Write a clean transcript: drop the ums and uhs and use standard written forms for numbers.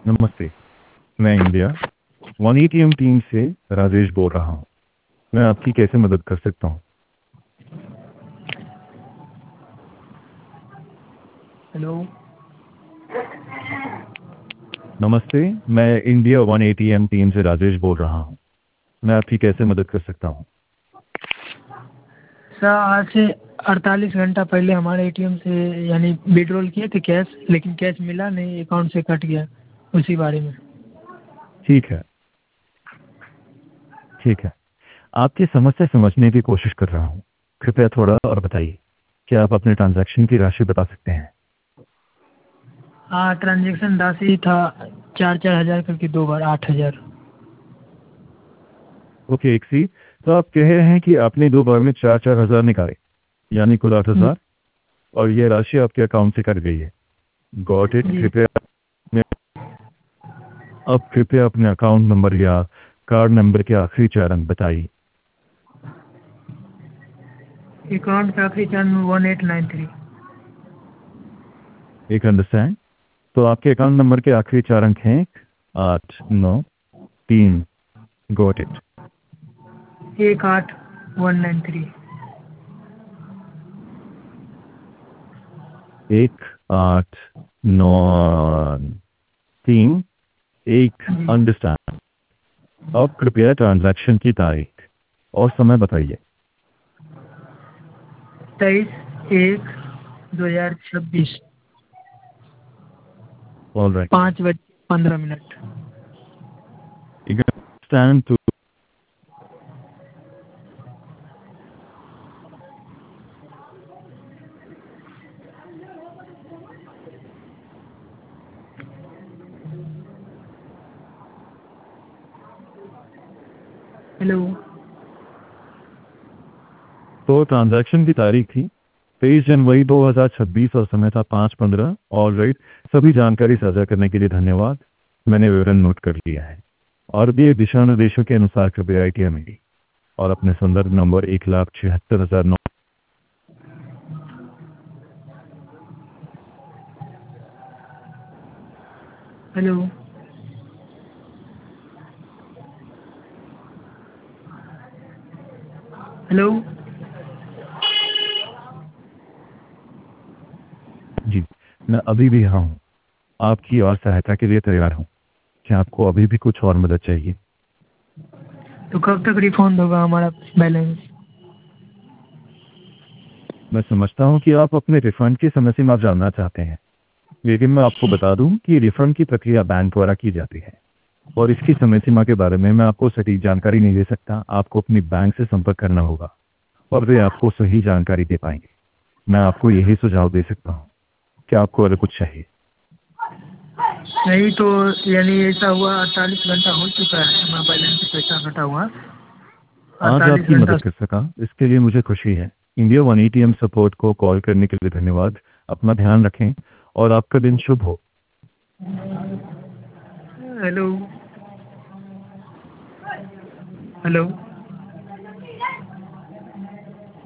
नमस्ते। मैं India one ATM team से राजेश बोल रहा हूँ। मैं आपकी कैसे मदद कर सकता हूँ? हेलो। नमस्ते। मैं इंडिया वन एटीएम टीम से राजेश बोल रहा हूँ। मैं आपकी कैसे मदद कर सकता हूँ? सर आज से 48 घंटा पहले हमारे एटीएम से यानी विड्रॉल किए थे कैश, लेकिन कैश मिला नहीं, अकाउंट से कट गया। उसी बारे में। ठीक है, ठीक है। आपकी समस्या समझने की कोशिश कर रहा हूँ। कृपया थोड़ा और बताइए। क्या आप अपने ट्रांजैक्शन की राशि बता सकते हैं? हाँ, ट्रांजेक्शन राशि था 4-4 हज़ार करके 2 बार 8 हज़ार। ओके, एक सी। तो आप कह रहे हैं कि आपने 2 बार में 4-4 हज़ार निकाले, यानी कुल 8 हज़ार, और ये राशि आपके अकाउंट से कट गई है। Got it. जी। कृपया अपने अकाउंट नंबर या कार्ड नंबर के आखिरी 4 अंक बताइए। अकाउंट का आखिरी 4 1893। एक अंडरस्टैंड। तो आपके अकाउंट नंबर के आखिरी 4 अंक हैं 893। Got it. 18193। 1893। एक जी। अंडरस्टैंड। अब कृपया ट्रांजैक्शन की तारीख और समय बताइए। 23/1/2026। All right. 5:15। Stand to. Hello. तो ट्रांजैक्शन की तारीख थी 23 जनवरी 2026 और समय था 5:15। All right. सभी जानकारी साझा करने के लिए धन्यवाद। मैंने विवरण नोट कर लिया है और दिए दिशा निर्देशों के अनुसार कृपया एटीएम ID और अपने संदर्भ नंबर 1,76,009। हेलो। हेलो। जी, मैं अभी भी यहाँ हूँ। आपकी और सहायता के लिए तैयार हूँ। क्या आपको अभी भी कुछ और मदद चाहिए? तो कब तक रिफंड होगा हमारा बैलेंस? मैं समझता हूँ कि आप अपने रिफंड की समय सीमा जानना चाहते हैं, लेकिन मैं आपको बता दूं कि रिफंड की प्रक्रिया बैंक द्वारा की जाती है और इसकी समय सीमा के बारे में मैं आपको सटीक जानकारी नहीं दे सकता। आपको अपनी बैंक से संपर्क करना होगा और वे आपको सही जानकारी दे पाएंगे। मैं आपको यही सुझाव दे सकता हूँ। क्या आपको और कुछ चाहिए? नहीं तो यानी ऐसा हुआ 48 घंटा हो चुका है, हमारा बैलेंस से पैसा कटा हुआ आज 48 आपकी घंटा। मदद कर सका इसके लिए मुझे खुशी है। इंडिया वन एटीएम सपोर्ट को कॉल करने के लिए धन्यवाद। अपना ध्यान रखें और आपका दिन शुभ हो। हेलो। हेलो।